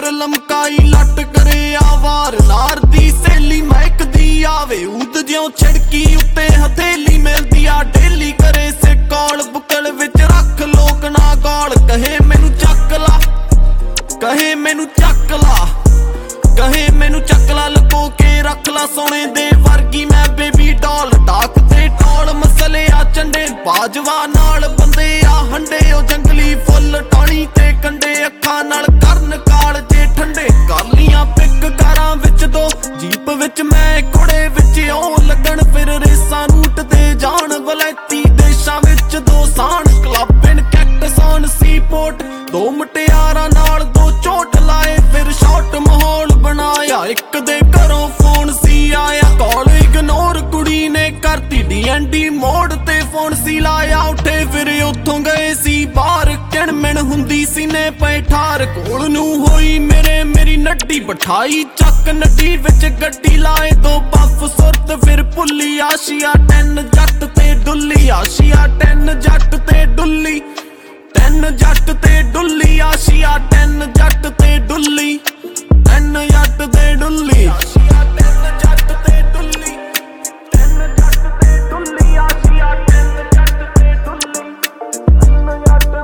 नज़र लमकाई लट करे आवार नार दी सहेली महकदी आवे उद ज्यों छिड़की उत्ते हथेली मिलदी आ डेली करे से कौल बुकल विच रख लोक ना गौल कहे मैनू चक ला कहे मैनू चक ला कहे मैनू चकला लको के रख ला सोने दे वर्गी मैं बेबी डॉल डाक ते टॉल मसले आ चंडे बाजवा नाल बंदे आ हंडे ओ जंगली फुल टाणी ते कंडे अखां नाल करन काल जे ठंडे कालियां पिक कारां विच दो जीप विच मैं घोड़े विच ओ लगन फिर रेसां रूट ते जान वलैती देशां विच दो सान club in Cactus on seaport दो मुटियारां नाल दो झोट लाए फिर शॉट माहौल बनाया एक दे घरों फोन सी आया कॉल इग्नोर कुड़ी ने करती DND मोड़ ते फोन सी लाया उठे फिर उथों गए सी बाहर किणमिण हुंदी सी ने पए ठार कोल नू होई मेरी नड्डी बिठाई चक नड्डी विच गड्डी लाए दो बफ सुरत फिर भुल्ली आशिया 10 जट ते डुल्ली आशिया 10 जट ते डुल्ली 10 जट ते डुल्ली आशिया 10 जट ते डुल्ली 10 जट ते डुल्ली आशिया 10 जट ते डुल्ली 10 जट ते डुल्ली आशिया 10 जट ते डुल्ली 10 जट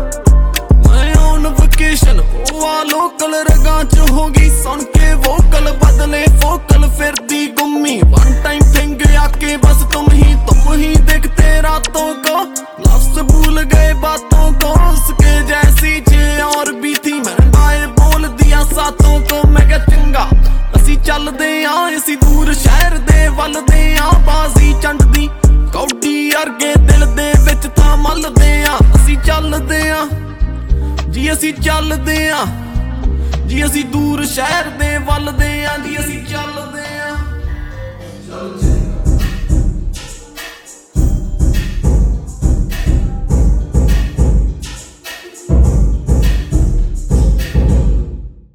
ते मैं ऑन वेकेशन ओआ लोकल रगां च होगी सुन के वोकल बदले फोकल फिरदी गुम्मी वन टाइम थिंग आके बस तुम ही देखते रातों को लफ्ज़ भूल गए बातों को उसके जैसी जे और भी थी मैं बाए बोल दिया सातों को मैं क्या चंगा असी चलदे आ असी दूर शहर दे वल दे आ बाजी चंडदी कौडी अरगे दिल दे विच तां मलदे आ असी चलदे आ जी असी चलदे आ जी असी दूर शहर दे वल दे आ जी असी चलदे आ